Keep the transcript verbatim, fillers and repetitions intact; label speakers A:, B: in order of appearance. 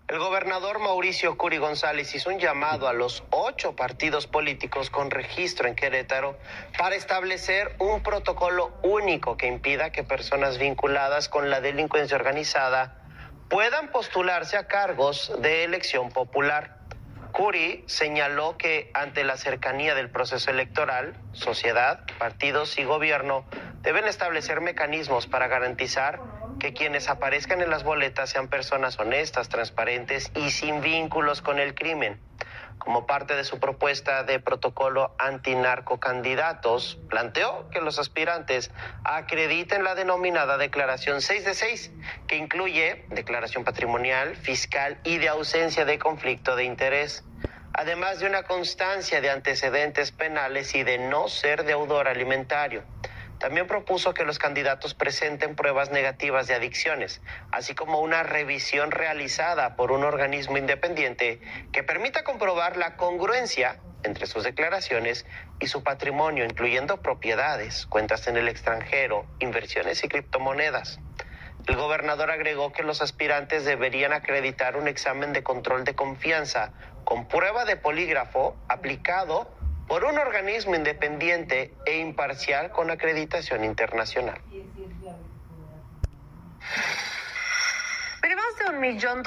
A: El gobernador Mauricio Curi González hizo un llamado a los ocho partidos políticos con registro en Querétaro para establecer un protocolo único que impida que personas vinculadas con la delincuencia organizada puedan postularse a cargos de elección popular. Curi señaló que ante la cercanía del proceso electoral, sociedad, partidos y gobierno deben establecer mecanismos para garantizar que quienes aparezcan en las boletas sean personas honestas, transparentes y sin vínculos con el crimen. Como parte de su propuesta de protocolo antinarcocandidatos, planteó que los aspirantes acrediten la denominada declaración seis de seis, que incluye declaración patrimonial, fiscal y de ausencia de conflicto de interés, además de una constancia de antecedentes penales y de no ser deudor alimentario. También propuso que los candidatos presenten pruebas negativas de adicciones, así como una revisión realizada por un organismo independiente que permita comprobar la congruencia entre sus declaraciones y su patrimonio, incluyendo propiedades, cuentas en el extranjero, inversiones y criptomonedas. El gobernador agregó que los aspirantes deberían acreditar un examen de control de confianza con prueba de polígrafo aplicado por un organismo independiente e imparcial con acreditación internacional.
B: Pero más de un millón